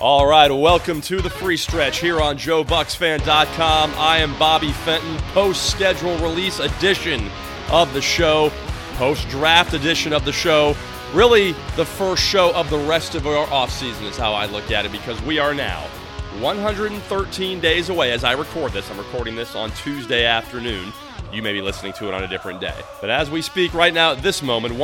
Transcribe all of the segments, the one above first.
All right, welcome to the free stretch here on JoeBucksFan.com. I am Bobby Fenton, post-schedule release edition of the show, post-draft edition of the show. Really, the first show of the rest of our offseason is how I look at it, because we are now 113 days away as I record this. I'm recording this on Tuesday afternoon. You may be listening to it on a different day. But as we speak right now at this moment,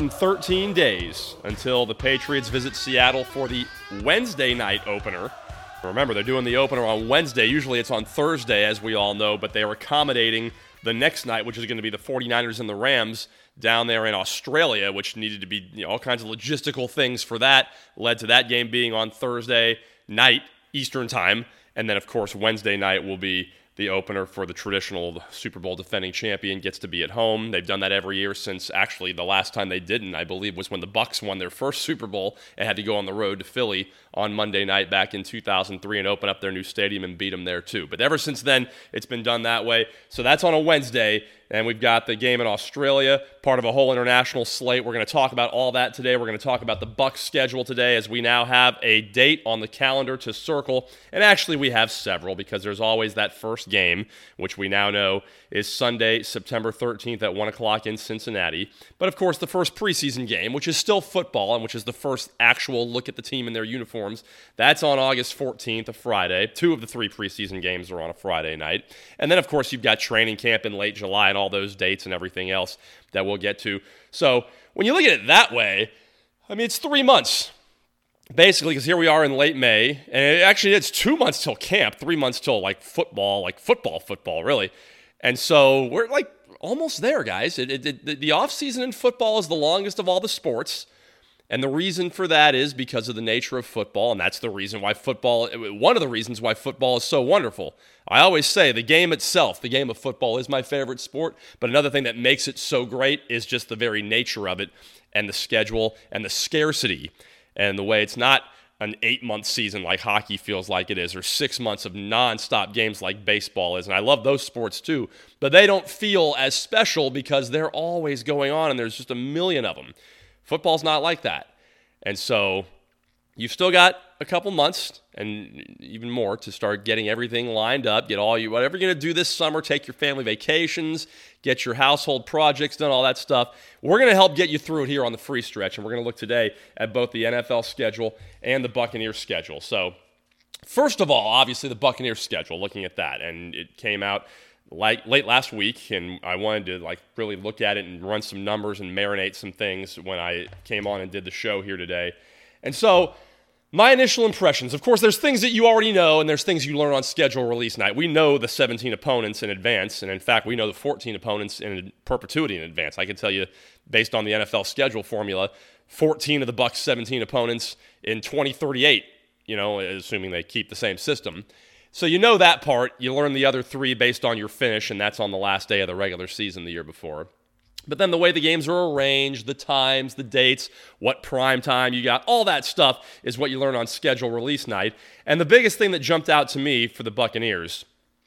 113 days until the Patriots visit Seattle for the Wednesday night opener. Remember, they're doing the opener on Wednesday. Usually it's on Thursday, as we all know, but they are accommodating the next night, which is going to be the 49ers and the Rams down there in Australia, which needed to be all kinds of logistical things for that, led to that game being on Thursday night, Eastern time. And then, of course, Wednesday night will be the opener for the traditional Super Bowl defending champion gets to be at home. They've done that every year since, actually, the last time they didn't, I believe, was when the Bucs won their first Super Bowl and had to go on the road to Philly on Monday night back in 2003 and open up their new stadium and beat them there too. But ever since then, it's been done that way. So that's on a Wednesday, and we've got the game in Australia, part of a whole international slate. We're going to talk about all that today. We're going to talk about the Bucs schedule today, as we now have a date on the calendar to circle. And actually, we have several, because there's always that first game, which we now know is Sunday, September 13th at 1 o'clock in Cincinnati. But of course, the first preseason game, which is still football and which is the first actual look at the team in their uniforms, that's on August 14th, a Friday. 2 of the 3 preseason games are on a Friday night. And then, of course, you've got training camp in late July and all those dates and everything else that we'll get to. So when you look at it that way, I mean, it's 3 months. Basically, because here we are in late May, and it's 2 months till camp, 3 months till football, really. And so we're almost there, guys. The offseason in football is the longest of all the sports, and the reason for that is because of the nature of football, and that's the reason why one of the reasons why football is so wonderful. I always say the game itself, the game of football, is my favorite sport, but another thing that makes it so great is just the very nature of it, and the schedule, and the scarcity, and the way it's not an 8-month season like hockey feels like it is, or 6 months of nonstop games like baseball is. And I love those sports too, but they don't feel as special because they're always going on and there's just a million of them. Football's not like that. And so you've still got a couple months and even more to start getting everything lined up, whatever you're going to do this summer, take your family vacations, get your household projects done, all that stuff. We're going to help get you through it here on the free stretch, and we're going to look today at both the NFL schedule and the Buccaneers schedule. So first of all, obviously the Buccaneers schedule, looking at that, and it came out late last week, and I wanted to really look at it and run some numbers and marinate some things when I came on and did the show here today. And so my initial impressions, of course, there's things that you already know, and there's things you learn on schedule release night. We know the 17 opponents in advance, and in fact, we know the 14 opponents in perpetuity in advance. I can tell you, based on the NFL schedule formula, 14 of the Bucs' 17 opponents in 2038, assuming they keep the same system. So you know that part. You learn the other 3 based on your finish, and that's on the last day of the regular season the year before. But then the way the games are arranged, the times, the dates, what prime time you got, all that stuff is what you learn on schedule release night. And the biggest thing that jumped out to me for the Buccaneers,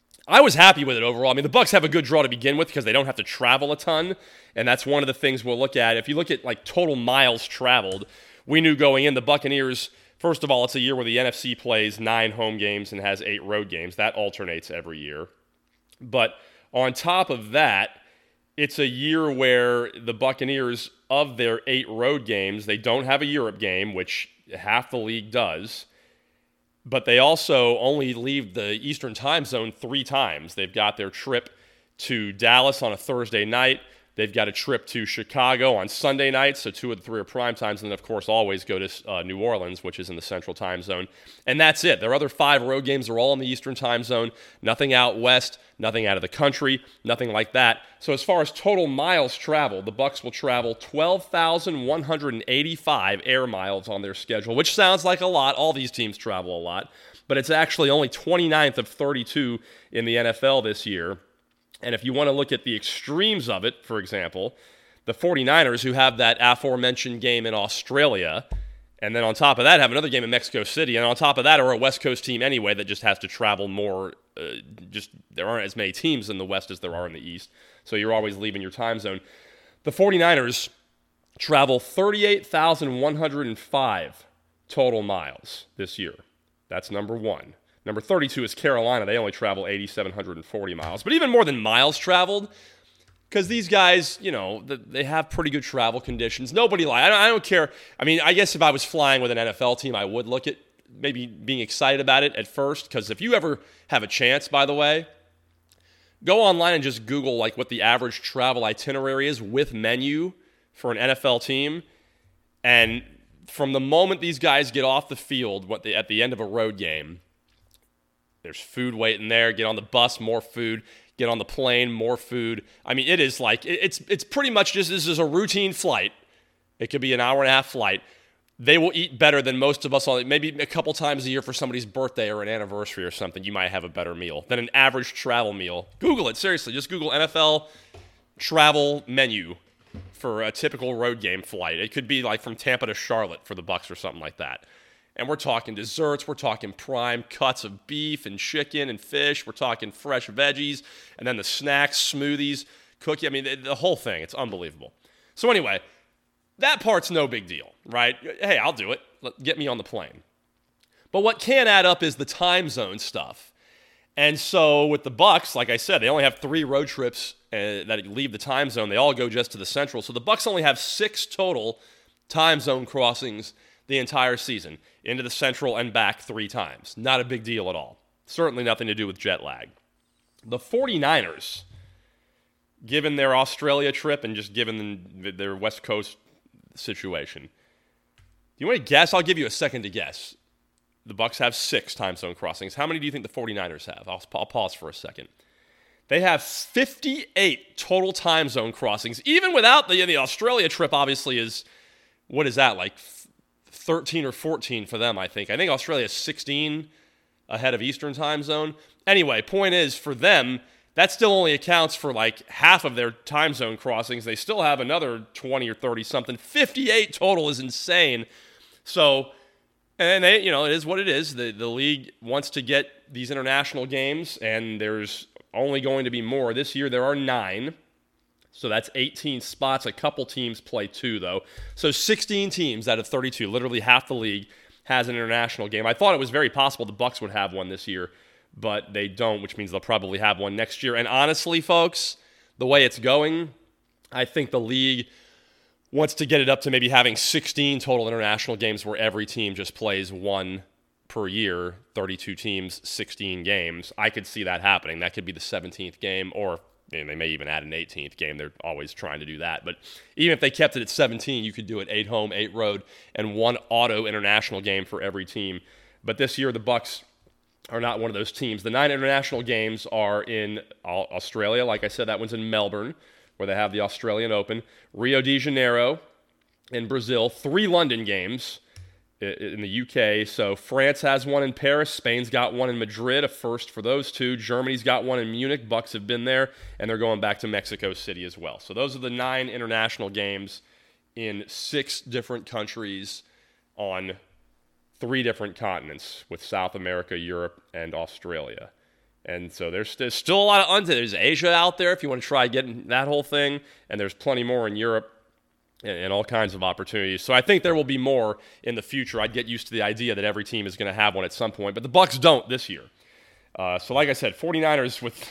I was happy with it overall. I mean, the Bucs have a good draw to begin with because they don't have to travel a ton, and that's one of the things we'll look at. If you look at total miles traveled, we knew going in the Buccaneers, first of all, it's a year where the NFC plays 9 home games and has 8 road games. That alternates every year. But on top of that, it's a year where the Buccaneers, of their 8 road games, they don't have a Europe game, which half the league does, but they also only leave the Eastern time zone 3 times. They've got their trip to Dallas on a Thursday night. They've got a trip to Chicago on Sunday night, so 2 of the 3 are prime times, and then, of course, always go to New Orleans, which is in the Central time zone. And that's it. Their other 5 road games are all in the Eastern time zone. Nothing out west, nothing out of the country, nothing like that. So as far as total miles traveled, the Bucs will travel 12,185 air miles on their schedule, which sounds like a lot. All these teams travel a lot, but it's actually only 29th of 32 in the NFL this year. And if you want to look at the extremes of it, for example, the 49ers, who have that aforementioned game in Australia, and then on top of that have another game in Mexico City, and on top of that are a West Coast team anyway that just has to travel more. There aren't as many teams in the West as there are in the East, so you're always leaving your time zone. The 49ers travel 38,105 total miles this year. That's number 1. Number 32 is Carolina. They only travel 8,740 miles. But even more than miles traveled, because these guys, they have pretty good travel conditions. Nobody I don't care. I mean, I guess if I was flying with an NFL team, I would look at maybe being excited about it at first. Because if you ever have a chance, by the way, go online and just Google what the average travel itinerary is with menu for an NFL team. And from the moment these guys get off the field, at the end of a road game, there's food waiting there. Get on the bus, more food. Get on the plane, more food. I mean, it is it's pretty much just, this is a routine flight. It could be an hour and a half flight. They will eat better than most of us. Maybe a couple times a year for somebody's birthday or an anniversary or something, you might have a better meal than an average travel meal. Google it, seriously. Just Google NFL travel menu for a typical road game flight. It could be from Tampa to Charlotte for the Bucs or something like that. And we're talking desserts, we're talking prime cuts of beef and chicken and fish, we're talking fresh veggies, and then the snacks, smoothies, cookie. I mean, the whole thing, it's unbelievable. So anyway, that part's no big deal, right? Hey, I'll do it. Get me on the plane. But what can add up is the time zone stuff. And so with the Bucs, like I said, they only have 3 road trips that leave the time zone. They all go just to the Central. So the Bucs only have 6 total time zone crossings the entire season, into the Central and back 3 times. Not a big deal at all. Certainly nothing to do with jet lag. The 49ers, given their Australia trip and just given their West Coast situation, do you want to guess? I'll give you a second to guess. The Bucs have 6 time zone crossings. How many do you think the 49ers have? I'll pause for a second. They have 58 total time zone crossings. Even without the Australia trip, obviously, is, what is that, 13 or 14 for them, I think. I think Australia is 16 ahead of Eastern time zone. Anyway, point is, for them, that still only accounts for half of their time zone crossings. They still have another 20 or 30 something. 58 total is insane. So, and they, it is what it is. The league wants to get these international games, and there's only going to be more. This year there are 9. So that's 18 spots. A couple teams play 2, though. So 16 teams out of 32, literally half the league, has an international game. I thought it was very possible the Bucs would have one this year, but they don't, which means they'll probably have one next year. And honestly, folks, the way it's going, I think the league wants to get it up to maybe having 16 total international games where every team just plays 1 per year, 32 teams, 16 games. I could see that happening. That could be the 17th game, or they may even add an 18th game. They're always trying to do that. But even if they kept it at 17, you could do it 8 home, 8 road, and 1 auto international game for every team. But this year, the Bucs are not one of those teams. The 9 international games are in Australia. Like I said, that one's in Melbourne, where they have the Australian Open. Rio de Janeiro in Brazil. 3 London games in the UK. So France has one in Paris. Spain's got one in Madrid, a first for those 2. Germany's got one in Munich. Bucs have been there, and they're going back to Mexico City as well. So those are the 9 international games in 6 different countries on 3 different continents, with South America, Europe, and Australia. And so there's still a lot of there's Asia out there if you want to try getting that whole thing, and there's plenty more in Europe. And all kinds of opportunities. So I think there will be more in the future. I'd get used to the idea that every team is going to have one at some point, but the Bucs don't this year. So like I said, 49ers with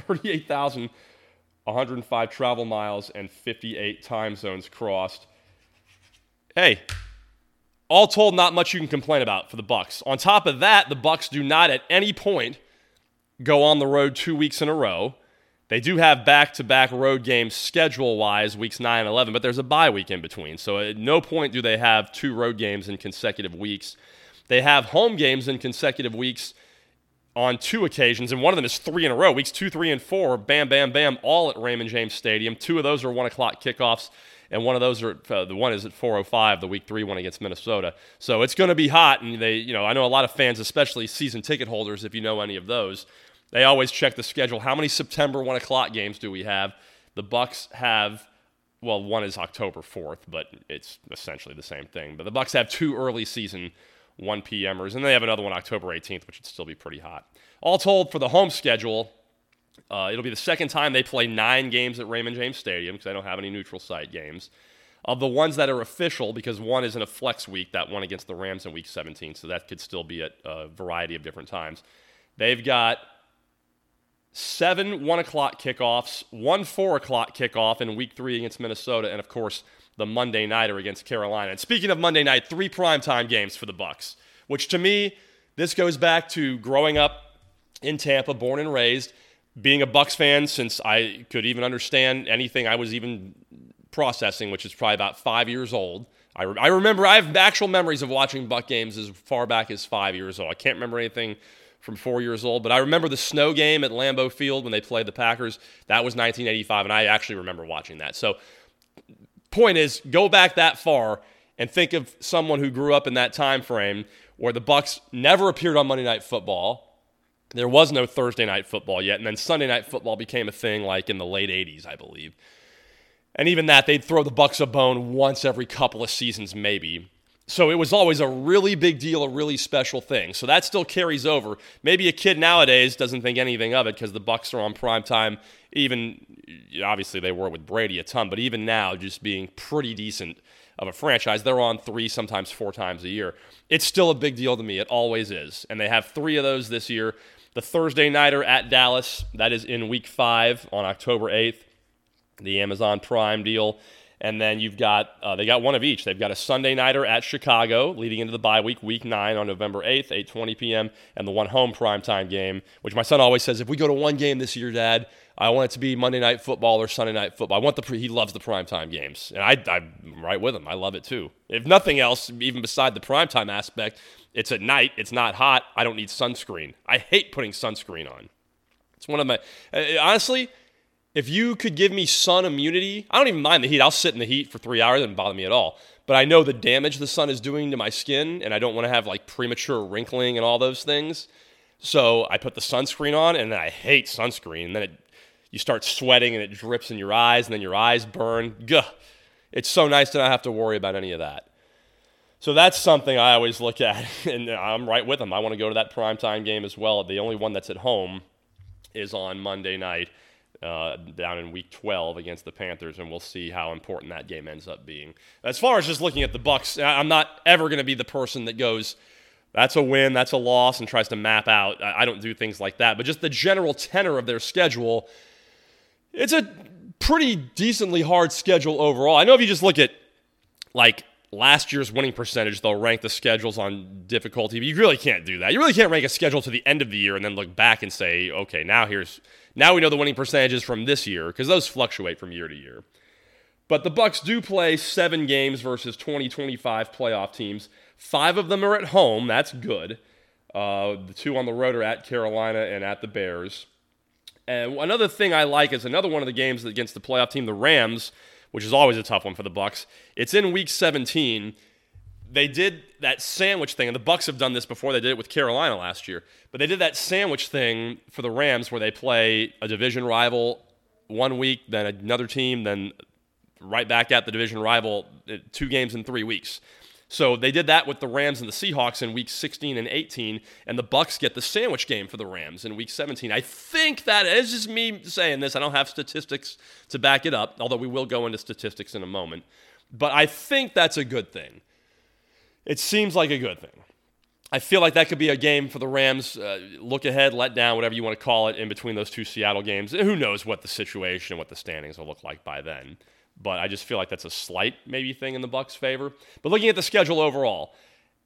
38,105 travel miles and 58 time zones crossed. Hey, all told, not much you can complain about for the Bucs. On top of that, the Bucs do not at any point go on the road 2 weeks in a row. They do have back-to-back road games schedule-wise, weeks 9 and 11, but there's a bye week in between. So at no point do they have 2 road games in consecutive weeks. They have home games in consecutive weeks on 2 occasions, and one of them is 3 in a row. Weeks 2, 3, and 4, bam, bam, bam, all at Raymond James Stadium. 2 of those are 1 o'clock kickoffs, and one of those are the one is at 4:05, the week 3 one against Minnesota. So it's going to be hot, and I know a lot of fans, especially season ticket holders, if you know any of those, they always check the schedule. How many September 1 o'clock games do we have? The Bucs have, one is October 4th, but it's essentially the same thing. But the Bucs have 2 early season 1 p.m.ers, and they have another one October 18th, which would still be pretty hot. All told, for the home schedule, it'll be the second time they play 9 games at Raymond James Stadium, because they don't have any neutral site games. Of the ones that are official, because one is in a flex week, that one against the Rams in Week 17, so that could still be at a variety of different times. They've got 7 1 o'clock kickoffs, 1 4 o'clock kickoff in Week 3 against Minnesota, and of course the Monday nighter against Carolina. And speaking of Monday night, 3 primetime games for the Bucs, which to me, this goes back to growing up in Tampa, born and raised, being a Bucs fan since I could even understand anything I was even processing, which is probably about 5 years old. I remember, I have actual memories of watching Buck games as far back as 5 years old. I can't remember anything from 4 years old, but I remember the snow game at Lambeau Field when they played the Packers. That was 1985, and I actually remember watching that. So, point is, go back that far and think of someone who grew up in that time frame where the Bucs never appeared on Monday Night Football. There was no Thursday Night Football yet, and then Sunday Night Football became a thing like in the late 80s, I believe. And even that, they'd throw the Bucs a bone once every couple of seasons, maybe. So it was always a really big deal, a really special thing. So that still carries over. Maybe a kid nowadays doesn't think anything of it because the Bucs are on primetime. Even, obviously they were with Brady a ton, but even now, just being pretty decent of a franchise, they're on 3, sometimes 4 times a year. It's still a big deal to me. It always is. And they have 3 of those this year. The Thursday nighter at Dallas, that is in Week 5 on October 8th. The Amazon Prime deal. And then you've got, they got one of each. They've got a Sunday nighter at Chicago leading into the bye week, Week 9 on November 8th, 8:20 p.m., and the one home primetime game, which my son always says, if we go to one game this year, Dad, I want it to be Monday Night Football or Sunday Night Football. He loves the primetime games, and I'm right with him. I love it too. If nothing else, even beside the primetime aspect, it's at night, it's not hot, I don't need sunscreen. I hate putting sunscreen on. It's one of my, honestly, if you could give me sun immunity, I don't even mind the heat. I'll sit in the heat for 3 hours. It doesn't bother me at all. But I know the damage the sun is doing to my skin, and I don't want to have like premature wrinkling and all those things. So I put the sunscreen on, and then I hate sunscreen. And then you start sweating, and it drips in your eyes, and then your eyes burn. Gah. It's so nice to not have to worry about any of that. So that's something I always look at, and I'm right with them. I want to go to that primetime game as well. The only one that's at home is on Monday night. Down in Week 12 against the Panthers, and we'll see how important that game ends up being. As far as just looking at the Bucs, I'm not ever going to be the person that goes, that's a win, that's a loss, and tries to map out. I don't do things like that. But just the general tenor of their schedule, it's a pretty decently hard schedule overall. I know if you just look at, like, last year's winning percentage, they'll rank the schedules on difficulty, but you really can't do that. You really can't rank a schedule to the end of the year and then look back and say, okay, now we know the winning percentages from this year, because those fluctuate from year to year. But the Bucs do play 7 games versus 2025 playoff teams. 5 of them are at home. That's good. The 2 on the road are at Carolina and at the Bears. And another thing I like is another one of the games against the playoff team, the Rams, which is always a tough one for the Bucs. It's in Week 17. They did that sandwich thing, and the Bucs have done this before. They did it with Carolina last year. But they did that sandwich thing for the Rams where they play a division rival one week, then another team, then right back at the division rival 2 games in 3 weeks. So they did that with the Rams and the Seahawks in Week 16 and 18, and the Bucs get the sandwich game for the Rams in Week 17. I think that is just me saying this. I don't have statistics to back it up, although we will go into statistics in a moment. But I think that's a good thing. It seems like a good thing. I feel like that could be a game for the Rams, look ahead, let down, whatever you want to call it, in between those 2 Seattle games. Who knows what the situation, what the standings will look like by then. But I just feel like that's a slight maybe thing in the Bucs' favor. But looking at the schedule overall,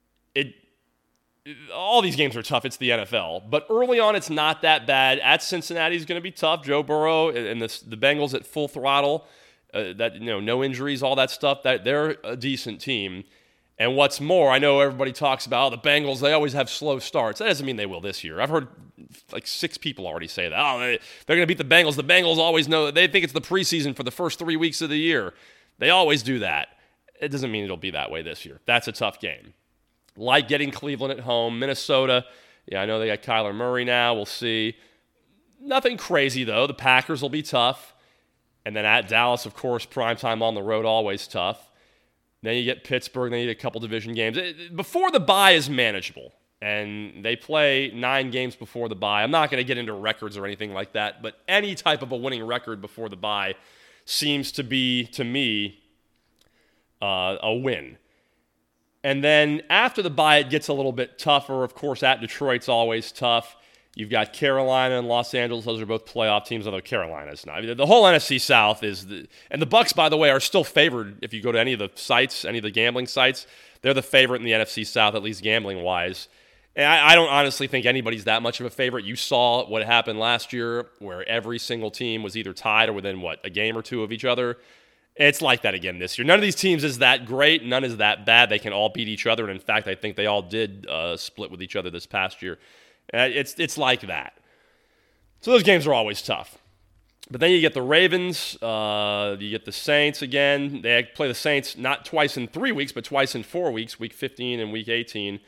all these games are tough. It's the NFL. But early on, it's not that bad. At Cincinnati is going to be tough. Joe Burrow and the Bengals at full throttle. No injuries, all that stuff. They're a decent team. And what's more, I know everybody talks about the Bengals, they always have slow starts. That doesn't mean they will this year. I've heard like 6 people already say that. They're going to beat the Bengals. The Bengals always know. They think it's the preseason for the first 3 weeks of the year. They always do that. It doesn't mean it'll be that way this year. That's a tough game. Like getting Cleveland at home. Minnesota, I know they got Kyler Murray now. We'll see. Nothing crazy, though. The Packers will be tough. And then at Dallas, of course, primetime on the road, always tough. Then you get Pittsburgh, then you get a couple division games. Before the bye is manageable, and they play 9 games before the bye. I'm not going to get into records or anything like that, but any type of a winning record before the bye seems to be, to me, a win. And then after the bye, it gets a little bit tougher. Of course, at Detroit's always tough. You've got Carolina and Los Angeles. Those are both playoff teams, although Carolina's not. I mean, the whole NFC South is and the Bucs, by the way, are still favored. If you go to any of the sites, any of the gambling sites, they're the favorite in the NFC South, at least gambling-wise. And I don't honestly think anybody's that much of a favorite. You saw what happened last year where every single team was either tied or within, a game or two of each other. It's like that again this year. None of these teams is that great. None is that bad. They can all beat each other. And in fact, I think they all did split with each other this past year. It's like that. So those games are always tough. But then you get the Ravens. You get the Saints again. They play the Saints not twice in 3 weeks, but twice in 4 weeks, week 15 and week 18.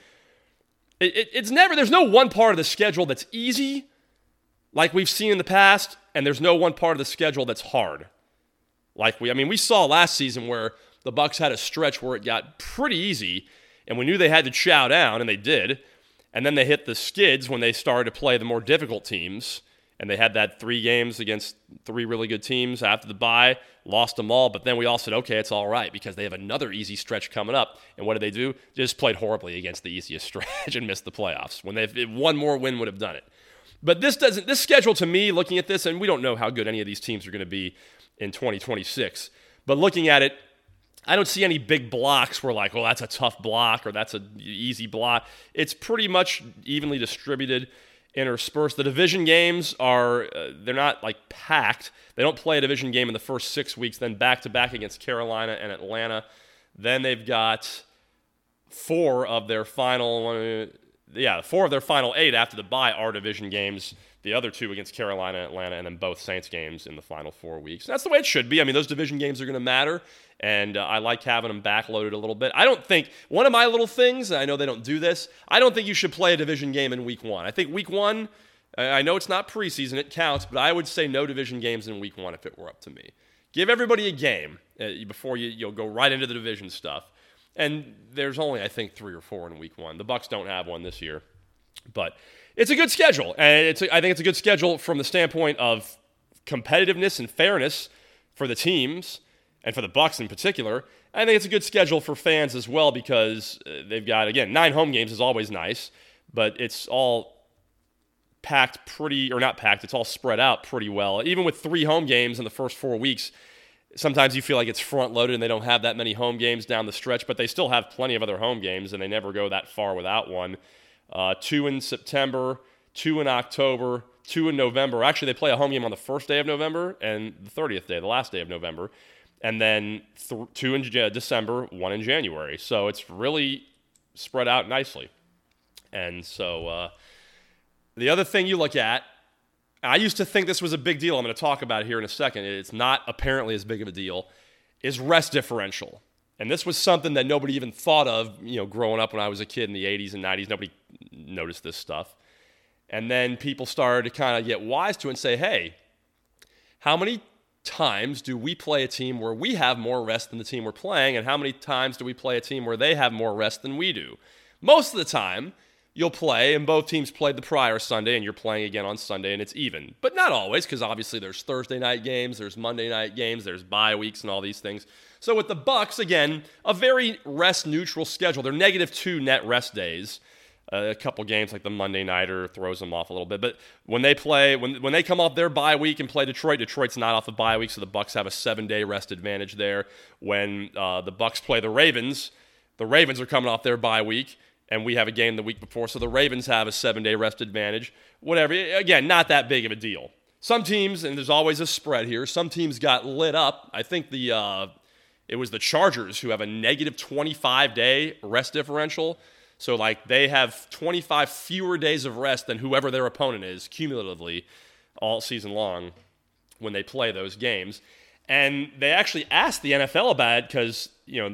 There's no one part of the schedule that's easy, like we've seen in the past, and there's no one part of the schedule that's hard. We saw last season where the Bucs had a stretch where it got pretty easy, and we knew they had to chow down, and they did. And then they hit the skids when they started to play the more difficult teams, and they had that 3 games against 3 really good teams after the bye, lost them all, but then we all said, okay, it's all right, because they have another easy stretch coming up. And what did they do? Just played horribly against the easiest stretch and missed the playoffs. When one more win would have done it. But this schedule, to me, looking at this, and we don't know how good any of these teams are going to be in 2026, but looking at it, I don't see any big blocks where like, well, that's a tough block or that's an easy block. It's pretty much evenly distributed, interspersed. The division games they're not like packed. They don't play a division game in the first 6 weeks, then back-to-back against Carolina and Atlanta. Then they've got 4 of their final 8 after the bye are division games. The other 2 against Carolina and Atlanta, and then both Saints games in the final 4 weeks. That's the way it should be. I mean, those division games are going to matter, and I like having them backloaded a little bit. I don't think, one of my little things, and I know they don't do this, I don't think you should play a division game in week 1. I think week 1, I know it's not preseason, it counts, but I would say no division games in week 1 if it were up to me. Give everybody a game before you'll go right into the division stuff. And there's only, I think, 3 or 4 in week 1. The Bucs don't have one this year, but it's a good schedule, and I think it's a good schedule from the standpoint of competitiveness and fairness for the teams, and for the Bucs in particular. I think it's a good schedule for fans as well because they've got, again, 9 home games is always nice, but it's all it's all spread out pretty well. Even with 3 home games in the first 4 weeks, sometimes you feel like it's front-loaded and they don't have that many home games down the stretch, but they still have plenty of other home games, and they never go that far without one. 2 in September, 2 in October, 2 in November. Actually, they play a home game on the first day of November and the 30th day, the last day of November. And then 2 in December, 1 in January. So it's really spread out nicely. And so the other thing you look at, I used to think this was a big deal. I'm going to talk about it here in a second. It's not apparently as big of a deal, is rest differential. And this was something that nobody even thought of, growing up when I was a kid in the 80s and 90s. Nobody noticed this stuff. And then people started to kind of get wise to it and say, hey, how many times do we play a team where we have more rest than the team we're playing, and how many times do we play a team where they have more rest than we do? Most of the time, you'll play, and both teams played the prior Sunday, and you're playing again on Sunday, and it's even. But not always, because obviously there's Thursday night games, there's Monday night games, there's bye weeks, and all these things. So with the Bucs, again, a very rest-neutral schedule. They're -2 net rest days. A couple games like the Monday Nighter throws them off a little bit. But when they play, when they come off their bye week and play Detroit, Detroit's not off the bye week, so the Bucs have a 7-day rest advantage there. When the Bucs play the Ravens are coming off their bye week, and we have a game the week before, so the Ravens have a 7-day rest advantage. Whatever. Again, not that big of a deal. Some teams, and there's always a spread here, some teams got lit up. I think it was the Chargers who have a -25-day rest differential. So, they have 25 fewer days of rest than whoever their opponent is cumulatively all season long when they play those games. And they actually asked the NFL about it because,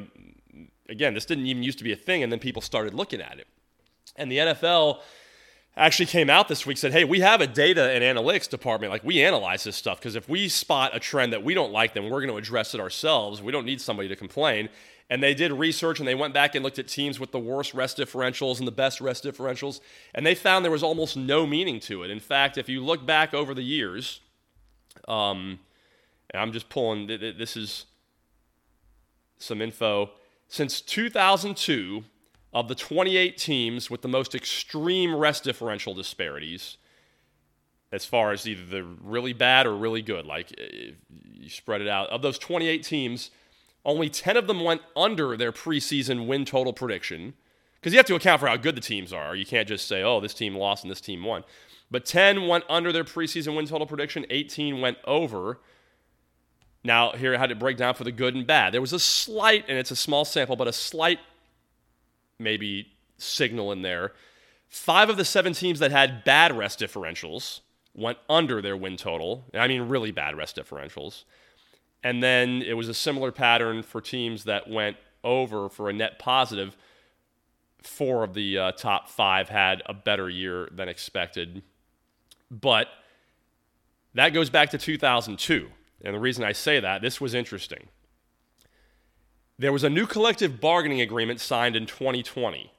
again, this didn't even used to be a thing, and then people started looking at it. And the NFL actually came out this week and said, hey, we have a data and analytics department. We analyze this stuff because if we spot a trend that we don't like, then we're going to address it ourselves. We don't need somebody to complain. And they did research, and they went back and looked at teams with the worst rest differentials and the best rest differentials, and they found there was almost no meaning to it. In fact, if you look back over the years, and I'm just pulling, this is some info. Since 2002, of the 28 teams with the most extreme rest differential disparities, as far as either the really bad or really good, like if you spread it out, of those 28 teams, only 10 of them went under their preseason win total prediction, because you have to account for how good the teams are. You can't just say, oh, this team lost and this team won. But 10 went under their preseason win total prediction, 18 went over. Now, here I had to break down for the good and bad. There was a slight, and it's a small sample, but a slight maybe signal in there. 5 of the 7 teams that had bad rest differentials went under their win total. And I mean really bad rest differentials. And then it was a similar pattern for teams that went over for a net positive. 4 of the top 5 had a better year than expected. But that goes back to 2002. And the reason I say that, this was interesting. There was a new collective bargaining agreement signed in 2020.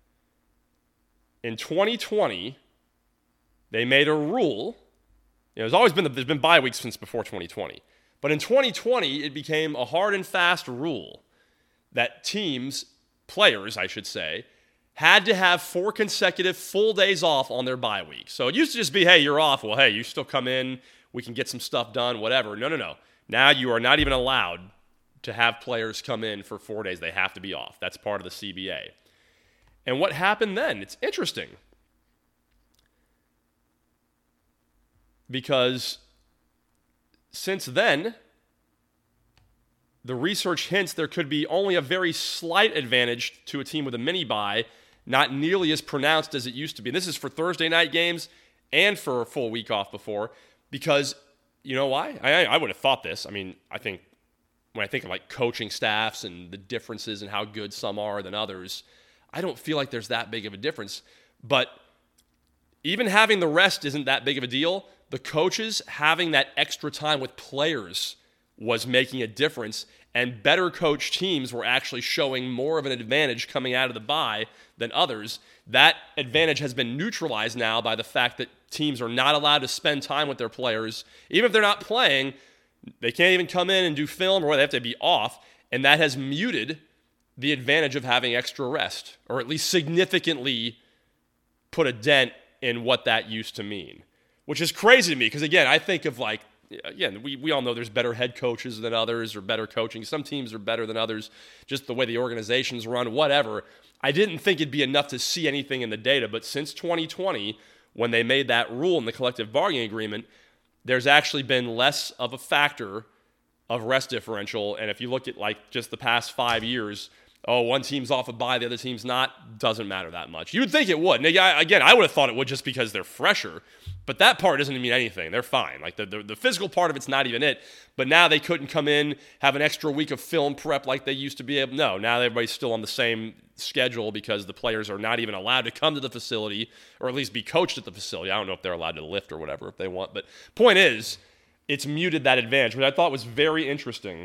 In 2020, they made a rule. There's been bye weeks since before 2020. But in 2020, it became a hard and fast rule that teams, players, I should say, had to have 4 consecutive full days off on their bye week. So it used to just be, hey, you're off. Well, hey, you still come in. We can get some stuff done, whatever. No. Now you are not even allowed to have players come in for 4 days. They have to be off. That's part of the CBA. And what happened then? It's interesting. Because since then, the research hints there could be only a very slight advantage to a team with a mini bye, not nearly as pronounced as it used to be. And this is for Thursday night games and for a full week off before, because you know why? I would have thought this. I mean, I think when I think of like coaching staffs and the differences and how good some are than others, I don't feel like there's that big of a difference. But even having the rest isn't that big of a deal. The coaches having that extra time with players was making a difference, and better coached teams were actually showing more of an advantage coming out of the bye than others. That advantage has been neutralized now by the fact that teams are not allowed to spend time with their players. Even if they're not playing, they can't even come in and do film, or they have to be off, and that has muted the advantage of having extra rest, or at least significantly put a dent in what that used to mean, which is crazy to me because, again, I think of like, again, we all know there's better head coaches than others or better coaching. Some teams are better than others, just the way the organizations run, whatever. I didn't think it'd be enough to see anything in the data, but since 2020, when they made that rule in the collective bargaining agreement, there's actually been less of a factor of rest differential. And if you look at like just the past 5 years, one team's off a bye, the other team's not, doesn't matter that much. You would think it would. And again, I would have thought it would just because they're fresher, but that part doesn't mean anything. They're fine. Like the physical part of it's not even it, but now they couldn't come in, have an extra week of film prep like they used to be able. No, now everybody's still on the same schedule because the players are not even allowed to come to the facility or at least be coached at the facility. I don't know if they're allowed to lift or whatever if they want, but point is, it's muted that advantage, which I thought was very interesting.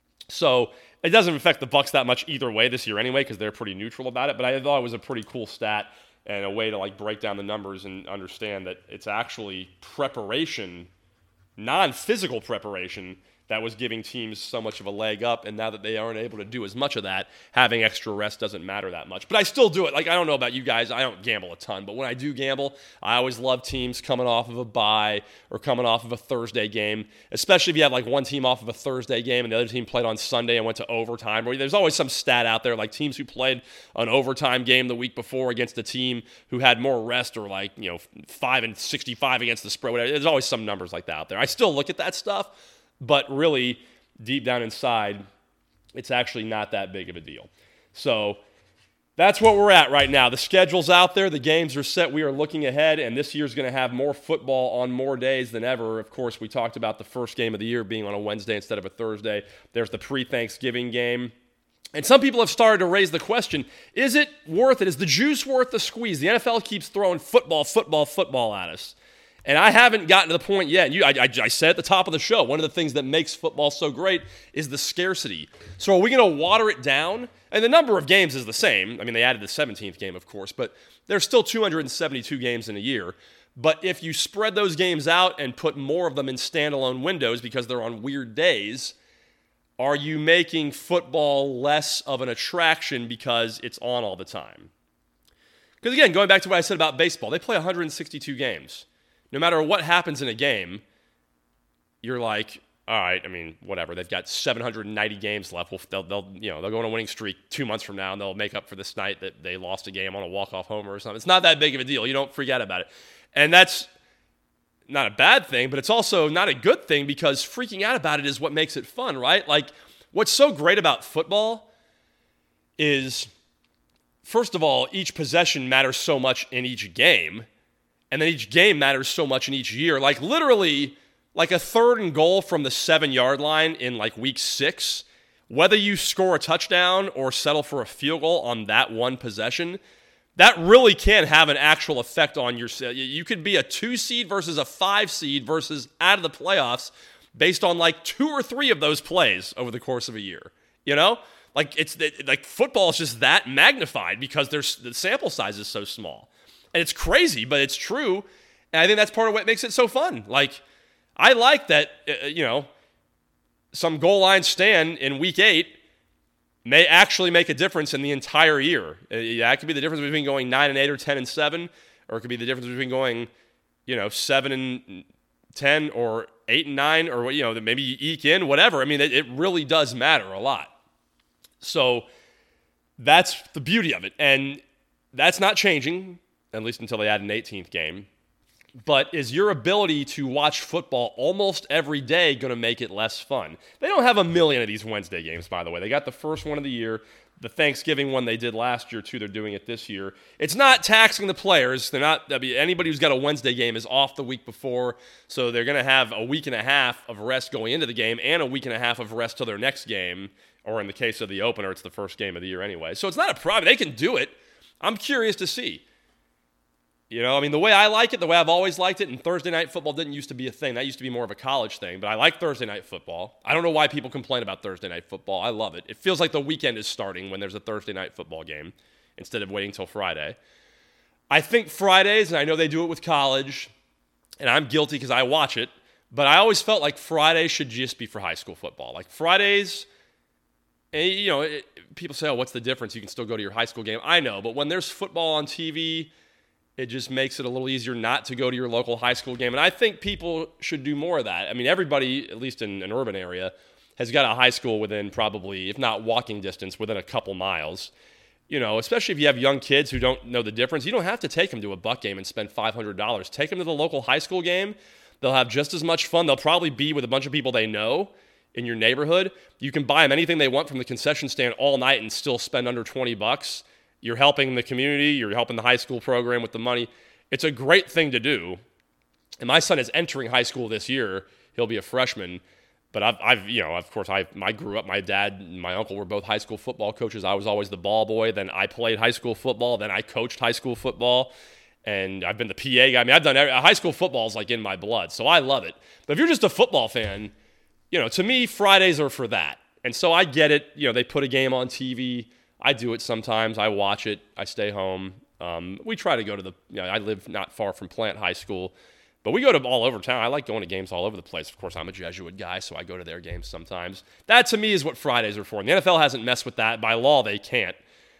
So it doesn't affect the Bucs that much either way this year anyway because they're pretty neutral about it, but I thought it was a pretty cool stat and a way to like break down the numbers and understand that it's actually preparation, non-physical preparation, that was giving teams so much of a leg up, and now that they aren't able to do as much of that, having extra rest doesn't matter that much. But I still do it. Like, I don't know about you guys. I don't gamble a ton, but when I do gamble, I always love teams coming off of a bye or coming off of a Thursday game, especially if you have like one team off of a Thursday game and the other team played on Sunday and went to overtime. Or there's always some stat out there, like teams who played an overtime game the week before against a team who had more rest, or like, 5-65 against the spread. Whatever. There's always some numbers like that out there. I still look at that stuff. But really, deep down inside, it's actually not that big of a deal. So that's what we're at right now. The schedule's out there. The games are set. We are looking ahead, and this year's going to have more football on more days than ever. Of course, we talked about the first game of the year being on a Wednesday instead of a Thursday. There's the pre-Thanksgiving game. And some people have started to raise the question, is it worth it? Is the juice worth the squeeze? The NFL keeps throwing football at us. And I haven't gotten to the point yet. I said at the top of the show, one of the things that makes football so great is the scarcity. So are we going to water it down? And the number of games is the same. I mean, they added the 17th game, of course, but there's still 272 games in a year. But if you spread those games out and put more of them in standalone windows because they're on weird days, are you making football less of an attraction because it's on all the time? Because again, going back to what I said about baseball, they play 162 games. No matter what happens in a game, you're like, all right, I mean, whatever. They've got 790 games left. They'll go on a winning streak 2 months from now, and they'll make up for this night that they lost a game on a walk-off homer or something. It's not that big of a deal. You don't forget about it. And that's not a bad thing, but it's also not a good thing because freaking out about it is what makes it fun, right? Like, what's so great about football is, first of all, each possession matters so much in each game, and then each game matters so much in each year. Like, literally, like a 3rd and goal from the 7-yard line in like week 6, whether you score a touchdown or settle for a field goal on that one possession, that really can have an actual effect on your. You could be a 2 seed versus a 5 seed versus out of the playoffs based on like 2 or 3 of those plays over the course of a year. You know, like like football is just that magnified because the sample size is so small, and it's crazy, but it's true, and I think that's part of what makes it so fun. Like, I like that, some goal line stand in week 8 may actually make a difference in the entire year. That could be the difference between going 9-8 or 10-7, or it could be the difference between going, 7-10 or 8-9, or maybe you eke in, whatever. I mean, it really does matter a lot. So that's the beauty of it, and that's not changing, at least until they add an 18th game. But is your ability to watch football almost every day going to make it less fun? They don't have a million of these Wednesday games, by the way. They got the first one of the year. The Thanksgiving one they did last year, too. They're doing it this year. It's not taxing the players. They're not. Anybody who's got a Wednesday game is off the week before, so they're going to have a week and a half of rest going into the game and a week and a half of rest till their next game, or in the case of the opener, it's the first game of the year anyway. So it's not a problem. They can do it. I'm curious to see. The way I like it, the way I've always liked it, and Thursday night football didn't used to be a thing. That used to be more of a college thing, but I like Thursday night football. I don't know why people complain about Thursday night football. I love it. It feels like the weekend is starting when there's a Thursday night football game instead of waiting till Friday. I think Fridays, and I know they do it with college, and I'm guilty because I watch it, but I always felt like Fridays should just be for high school football. Like Fridays, people say, oh, what's the difference? You can still go to your high school game. I know, but when there's football on TV, it just makes it a little easier not to go to your local high school game. And I think people should do more of that. I mean, everybody, at least in an urban area, has got a high school within probably, if not walking distance, within a couple miles. Especially if you have young kids who don't know the difference. You don't have to take them to a Buck game and spend $500. Take them to the local high school game. They'll have just as much fun. They'll probably be with a bunch of people they know in your neighborhood. You can buy them anything they want from the concession stand all night and still spend under $20. You're helping the community. You're helping the high school program with the money. It's a great thing to do. And my son is entering high school this year. He'll be a freshman. But I grew up, my dad and my uncle were both high school football coaches. I was always the ball boy. Then I played high school football. Then I coached high school football. And I've been the PA guy. I mean, I've done high school football is like in my blood. So I love it. But if you're just a football fan, to me, Fridays are for that. And so I get it. They put a game on TV. I do it sometimes. I watch it. I stay home. We try to go to I live not far from Plant High School, but we go to all over town. I like going to games all over the place. Of course, I'm a Jesuit guy, so I go to their games sometimes. That, to me, is what Fridays are for. And the NFL hasn't messed with that. By law, they can't.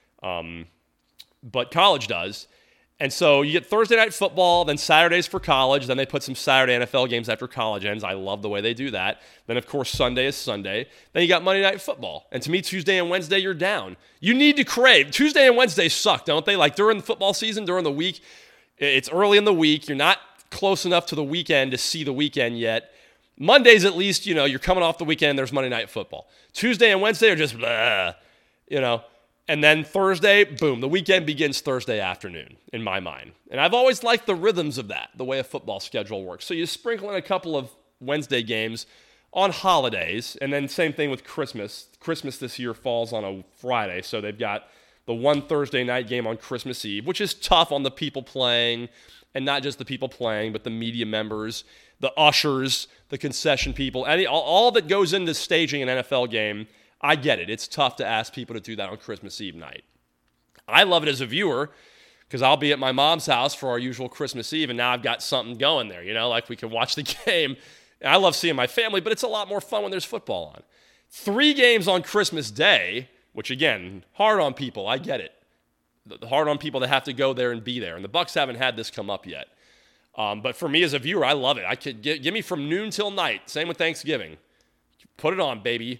But college does. And so you get Thursday night football, then Saturdays for college, then they put some Saturday NFL games after college ends. I love the way they do that. Then, of course, Sunday is Sunday. Then you got Monday night football. And to me, Tuesday and Wednesday, you're down. You need to crave. Tuesday and Wednesday suck, don't they? Like during the football season, during the week, it's early in the week. You're not close enough to the weekend to see the weekend yet. Mondays, at least, you're coming off the weekend, there's Monday night football. Tuesday and Wednesday are just blah, And then Thursday, boom, the weekend begins Thursday afternoon, in my mind. And I've always liked the rhythms of that, the way a football schedule works. So you sprinkle in a couple of Wednesday games on holidays, and then same thing with Christmas. Christmas this year falls on a Friday, so they've got the one Thursday night game on Christmas Eve, which is tough on the people playing, and not just the people playing, but the media members, the ushers, the concession people, all that goes into staging an NFL game. I get it. It's tough to ask people to do that on Christmas Eve night. I love it as a viewer because I'll be at my mom's house for our usual Christmas Eve, and now I've got something going there, like we can watch the game. And I love seeing my family, but it's a lot more fun when there's football on. 3 games on Christmas Day, which again, hard on people. I get it. Hard on people that have to go there and be there. And the Bucs haven't had this come up yet. But for me as a viewer, I love it. I could give me from noon till night. Same with Thanksgiving. Put it on, baby.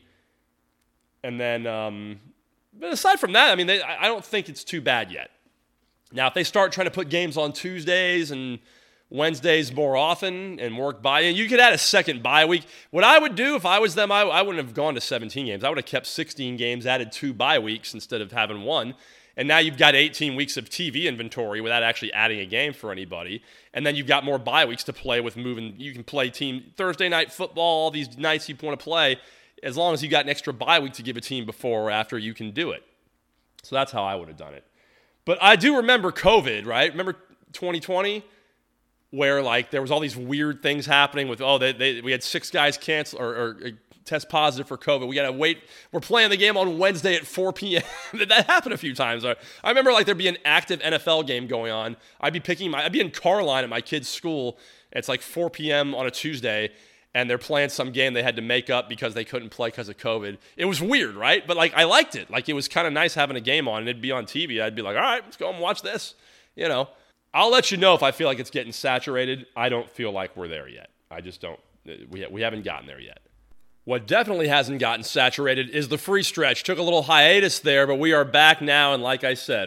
And then, but aside from that, I mean, I don't think it's too bad yet. Now, if they start trying to put games on Tuesdays and Wednesdays more often and work you could add a second bye week. What I would do if I was them, I wouldn't have gone to 17 games. I would have kept 16 games, added 2 bye weeks instead of having 1. And now you've got 18 weeks of TV inventory without actually adding a game for anybody. And then you've got more bye weeks to play with moving. You can play team Thursday night football, all these nights you want to play. As long as you got an extra bye week to give a team before or after, you can do it. So that's how I would have done it. But I do remember COVID, right? Remember 2020? Where like there was all these weird things happening with, we had 6 guys cancel or test positive for COVID. We got to wait. We're playing the game on Wednesday at 4 p.m. That happened a few times. I remember like there'd be an active NFL game going on. I'd be in Carline at my kid's school. It's like 4 p.m. on a Tuesday, and they're playing some game they had to make up because they couldn't play because of COVID. It was weird, right? But like I liked it. Like it was kind of nice having a game on, and it'd be on TV. I'd be like, all right, let's go and watch this. You know, I'll let you know if I feel like it's getting saturated. I don't feel like we're there yet. I just don't. We haven't gotten there yet. What definitely hasn't gotten saturated is the free stretch. Took a little hiatus there, but we are back now. And like I said,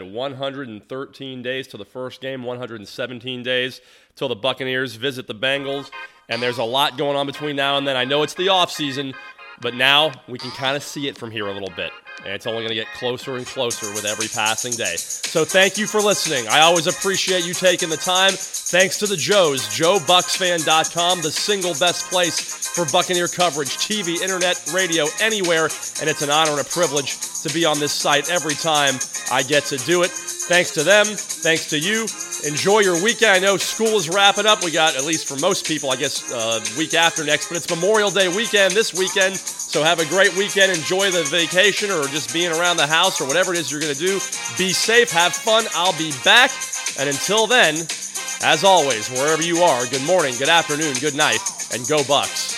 113 days to the first game, 117 days till the Buccaneers visit the Bengals. And there's a lot going on between now and then. I know it's the offseason, but now we can kind of see it from here a little bit. And it's only going to get closer and closer with every passing day. So thank you for listening. I always appreciate you taking the time. Thanks to the Joes, JoeBucksFan.com, the single best place for Buccaneer coverage, TV, internet, radio, anywhere. And it's an honor and a privilege to be on this site every time I get to do it. Thanks to them. Thanks to you. Enjoy your weekend. I know school is wrapping up. We got, at least for most people, I guess, week after next. But it's Memorial Day weekend this weekend. So have a great weekend. Enjoy the vacation or just being around the house or whatever it is you're going to do. Be safe. Have fun. I'll be back. And until then, as always, wherever you are, good morning, good afternoon, good night, and go Bucs.